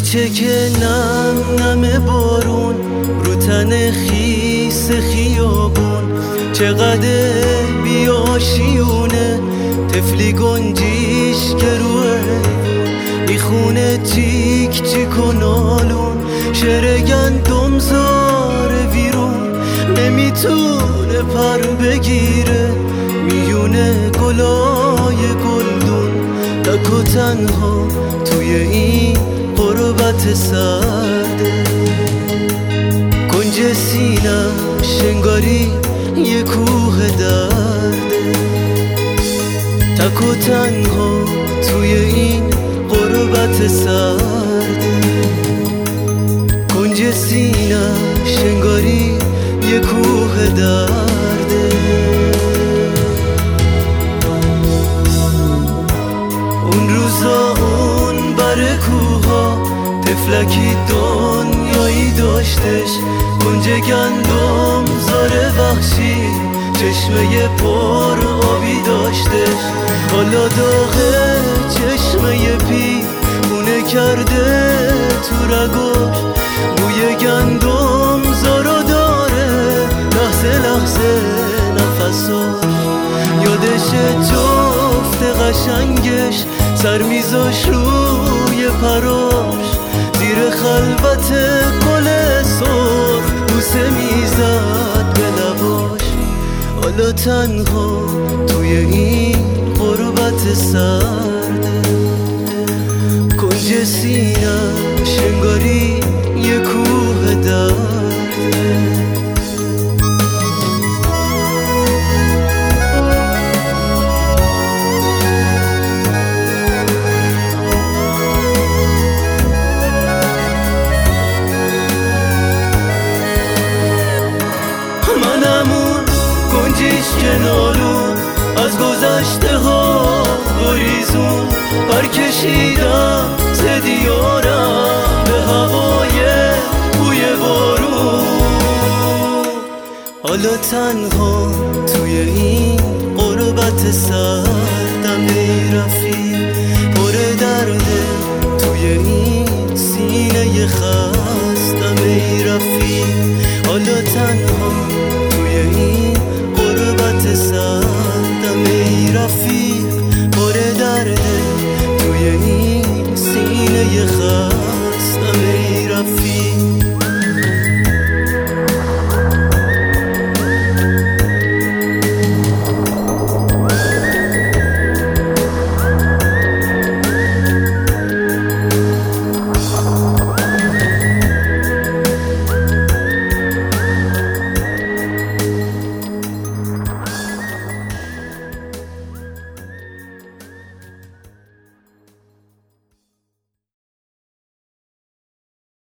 کوچه که نم نم بارون رو تن خیس خیابون، چقدر بیاشیونه طفلی گنجیش که روه میخونه چیک چیک و نالون، شعر گندم زاره ویرون نمیتونه پر بگیره میونه گلای گلدون، تک و تنها توی این غربت سرده. کنج سینم شنگاری یه کوه درده، تک و تنها توی این غربت سرده. کنج سینم شنگاری یه کوه درده. اون روزا اون بر کوها طفلکی دنیایی داشتش، کنج گندم زار وحشی چشمه پر آبی داشتش. حالا داغه چشمه پی خونه کرده تو رگاش، بوی گندم زارو داره لحظه لحظه نفساش. یادش جفت قشنگش سر میذاش روی پراش، زیر خلوت گل سرخ بوسه میزد به لباش. حالا تنها توی این غربت سرده، کنج سینم شنگاری یه کوه درده. کنجیش کنالون از گذشته ها گریزون، برکشیدم ز دیارم به هوای بوی بارون. حالا تنها توی این غربت سردم ای رفیق، پر درده توی این سینه خستم ای رفیق. حالا تنها